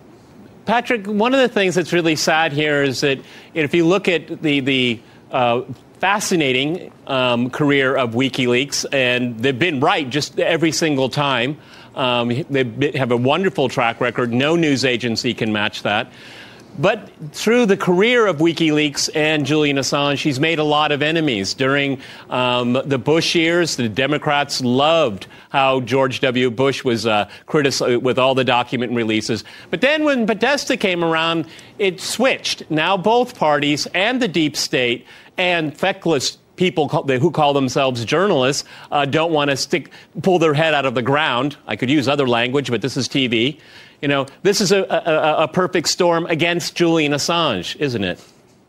Patrick, one of the things that's really sad here is that if you look at the, the uh, fascinating um, career of WikiLeaks, and they've been right just every single time. Um, they have a wonderful track record. No news agency can match that. But through the career of WikiLeaks and Julian Assange, he's made a lot of enemies. During um, the Bush years, the Democrats loved how George W. Bush was uh, criticized with all the document releases. But then when Podesta came around, it switched. Now both parties and the deep state and feckless people who call themselves journalists uh, don't want to stick, pull their head out of the ground. I could use other language, but this is T V. You know, this is a, a, a perfect storm against Julian Assange, isn't it?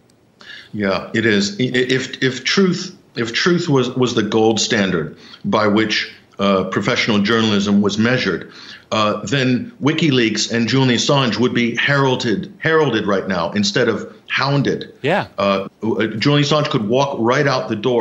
Yeah, it is. If if truth if truth was, was the gold standard by which uh, professional journalism was measured, uh, then WikiLeaks and Julian Assange would be heralded heralded right now instead of hounded. Yeah. Uh, Julian Assange could walk right out the door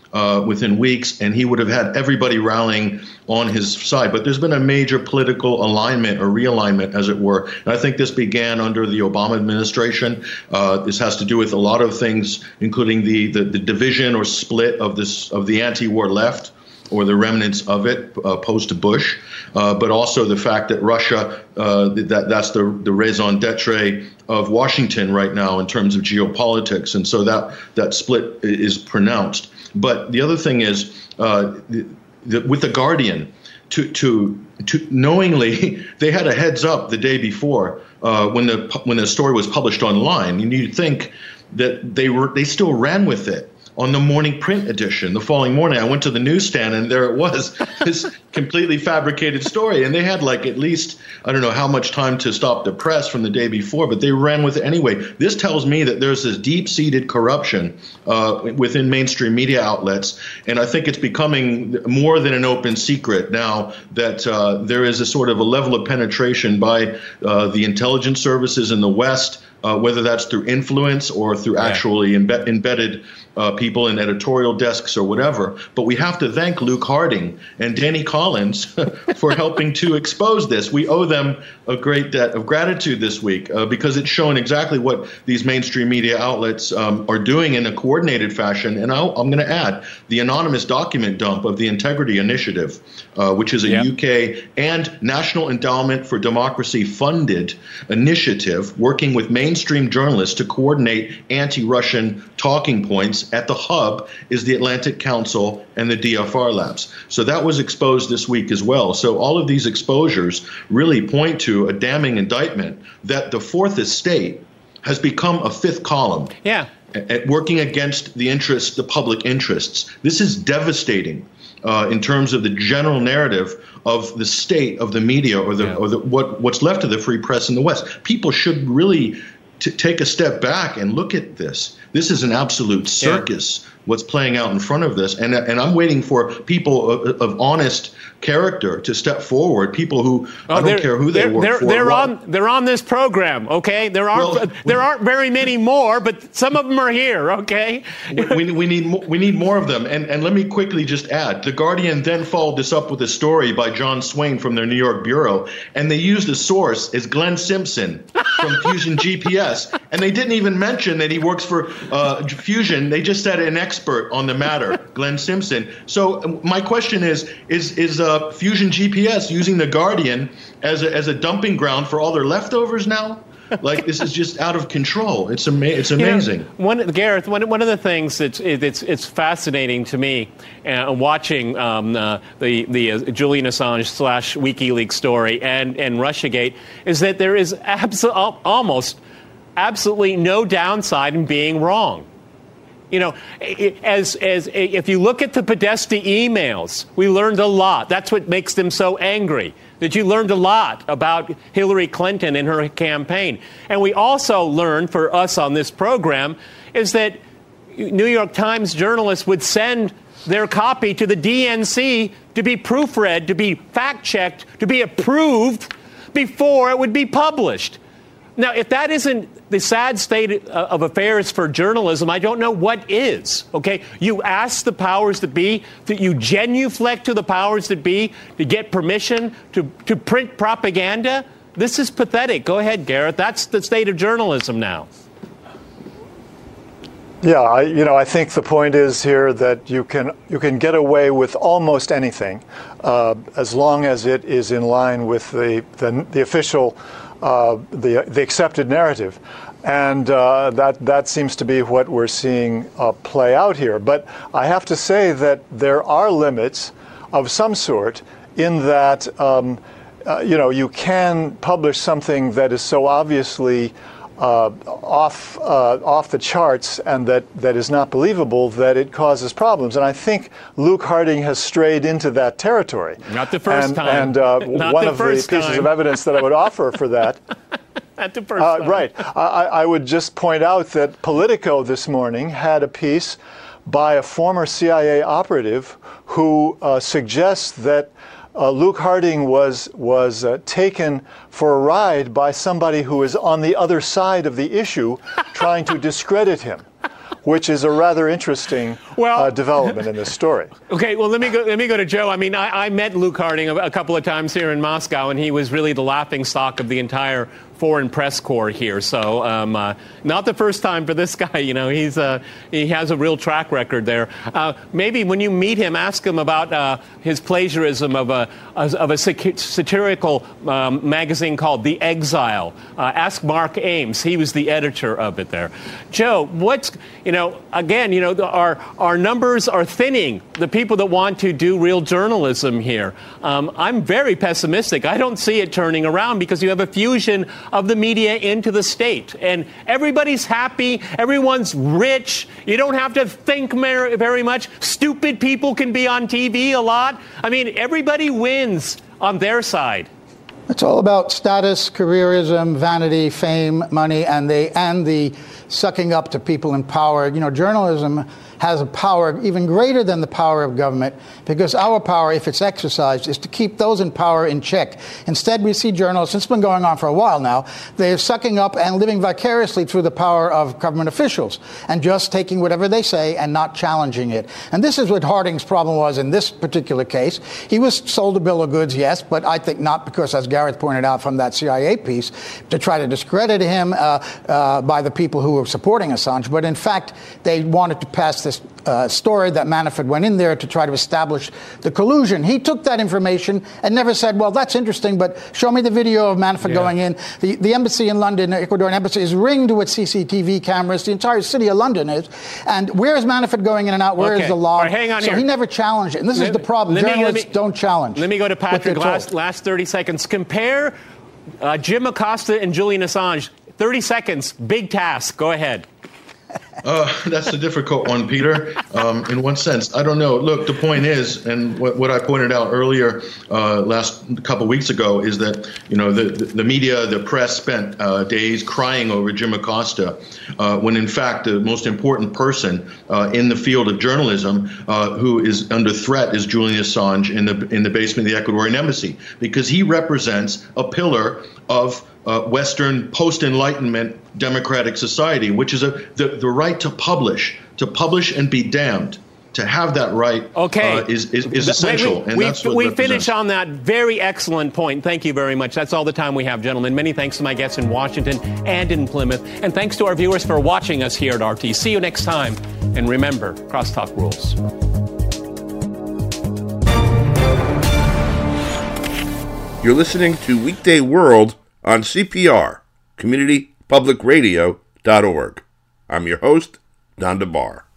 uh, within weeks, and he would have had everybody rallying on his side. But there's been a major political alignment or realignment, as it were. And I think this began under the Obama administration. Uh, this has to do with a lot of things, including the, the, the division or split of this of the anti-war left, or the remnants of it uh, post-Bush, uh, but also the fact that Russia, uh, that that's the, the raison d'etre of Washington right now in terms of geopolitics. And so that, that split is pronounced. But the other thing is, uh, the, the, with The Guardian, to, to, to knowingly, they had a heads up the day before uh, when the when the story was published online. And you'd think that they were they still ran with it. On the morning print edition, the following morning, I went to the newsstand and there it was, this completely fabricated story. And they had like at least, I don't know how much time to stop the press from the day before, but they ran with it anyway. This tells me that there's this deep-seated corruption uh, within mainstream media outlets. And I think it's becoming more than an open secret now that uh, there is a sort of a level of penetration by uh, the intelligence services in the West, Uh, whether that's through influence or through yeah. actually imbe- embedded uh, people in editorial desks or whatever. But we have to thank Luke Harding and Danny Collins for helping to expose this. We owe them a great debt of gratitude this week uh, because it's shown exactly what these mainstream media outlets um, are doing in a coordinated fashion. And I'll, I'm going to add the anonymous document dump of the Integrity Initiative, uh, which is a yeah. U K and National Endowment for Democracy funded initiative working with mainstream mainstream journalists to coordinate anti-Russian talking points. At the hub is the Atlantic Council and the D F R labs. So that was exposed this week as well. So all of these exposures really point to a damning indictment that the Fourth Estate has become a fifth column. Yeah. At working against the interests, the public interests. This is devastating uh, in terms of the general narrative of the state of the media or the yeah. or the, what what's left of the free press in the West. People should really t- take a step back and look at this. This is an absolute circus. Yeah. What's playing out in front of this, and and I'm waiting for people of, of honest character to step forward. People who oh, I don't care who they work they're, for. They're on. They're on this program. Okay, there aren't well, there aren't very many more, but some of them are here. Okay, we, we need we need more of them. And and let me quickly just add: The Guardian then followed this up with a story by John Swain from their New York bureau, and they used the source as Glenn Simpson from Fusion G P S, and they didn't even mention that he works for uh, Fusion. They just said an expert on the matter, Glenn Simpson. So my question is: Is is uh, Fusion G P S using The Guardian as a, as a dumping ground for all their leftovers now? Like, this is just out of control. It's ama- It's amazing. You know, one, Gareth, one one of the things that's it's it's fascinating to me, uh, watching um, uh, the the uh, Julian Assange slash WikiLeaks story and and Russiagate, is that there is abso- almost absolutely no downside in being wrong. You know, as as if you look at the Podesta emails, we learned a lot. That's what makes them so angry, that you learned a lot about Hillary Clinton and her campaign. And we also learned, for us on this program, is that New York Times journalists would send their copy to the D N C to be proofread, to be fact-checked, to be approved before it would be published. Now, if that isn't the sad state of affairs for journalism, I don't know what is, okay? You ask the powers that be, that you genuflect to the powers that be to get permission to, to print propaganda? This is pathetic. Go ahead, Gareth. That's the state of journalism now. Yeah, I, you know, I think the point is here that you can you can get away with almost anything uh, as long as it is in line with the the, the official Uh, the the accepted narrative, and uh, that that seems to be what we're seeing uh, play out here. But I have to say that there are limits of some sort in that um, uh, you know you can publish something that is so obviously uh, off uh, off the charts and that, that is not believable that it causes problems. And I think Luke Harding has strayed into that territory. Not the first and, time. And uh, one the of the pieces time. of evidence that I would offer for that. Not the first uh, time. Right. I, I would just point out that Politico this morning had a piece by a former C I A operative who uh, suggests that Uh, Luke Harding was was uh, taken for a ride by somebody who is on the other side of the issue, trying to discredit him. which is a rather interesting well, uh, development in this story. Okay, well, let me go, let me go to Joe. I mean, I, I met Luke Harding a, a couple of times here in Moscow, and he was really the laughingstock of the entire foreign press corps here. So um, uh, not the first time for this guy. You know, he's uh, he has a real track record there. Uh, maybe when you meet him, ask him about uh, his plagiarism of a of a satirical um, magazine called The Exile. Uh, ask Mark Ames. He was the editor of it there. Joe, what's, you know, again, you know, the, our our numbers are thinning. The people that want to do real journalism here. Um, I'm very pessimistic. I don't see it turning around because you have a fusion of the media into the state. And everybody's happy. Everyone's rich. You don't have to think very much. Stupid people can be on T V a lot. I mean, everybody wins on their side. It's all about status, careerism, vanity, fame, money, and the and the sucking up to people in power. You know, journalism has a power even greater than the power of government, because our power, if it's exercised, is to keep those in power in check. Instead, we see journalists, it's been going on for a while now, they're sucking up and living vicariously through the power of government officials and just taking whatever they say and not challenging it. And this is what Harding's problem was in this particular case. He was sold a bill of goods, yes, but I think not because, as Gareth pointed out from that C I A piece, to try to discredit him uh, uh, by the people who were supporting Assange, but in fact, they wanted to pass this uh, story that Manafort went in there to try to establish the collusion. He took that information and never said, well, that's interesting, but show me the video of Manafort yeah. going in. The, the embassy in London, the Ecuadorian embassy, is ringed with C C T V cameras. The entire city of London is. And where is Manafort going in and out? Where okay. is the law? Right, hang on so here. he never challenged it. And this let, is the problem. Journalists me, don't challenge. Let me go to Patrick. Last, last thirty seconds. Compare uh, Jim Acosta and Julian Assange. thirty seconds. Big task. Go ahead. Uh, that's a difficult one, Peter, um, in one sense. I don't know. Look, the point is, and what, what I pointed out earlier uh, last couple weeks ago, is that, you know, the, the, the media, the press spent uh, days crying over Jim Acosta, uh, when in fact the most important person uh, in the field of journalism uh, who is under threat is Julian Assange in the, in the basement of the Ecuadorian embassy, because he represents a pillar of Uh, Western post-Enlightenment democratic society, which is a the, the right to publish, to publish and be damned. To have that right okay. uh, is, is, is essential. We, and we, that's what we finish on that very excellent point. Thank you very much. That's all the time we have, gentlemen. Many thanks to my guests in Washington and in Plymouth. And thanks to our viewers for watching us here at R T. See you next time. And remember, crosstalk rules. You're listening to Weekday World on C P R, community public radio dot org. I'm your host, Don DeBar.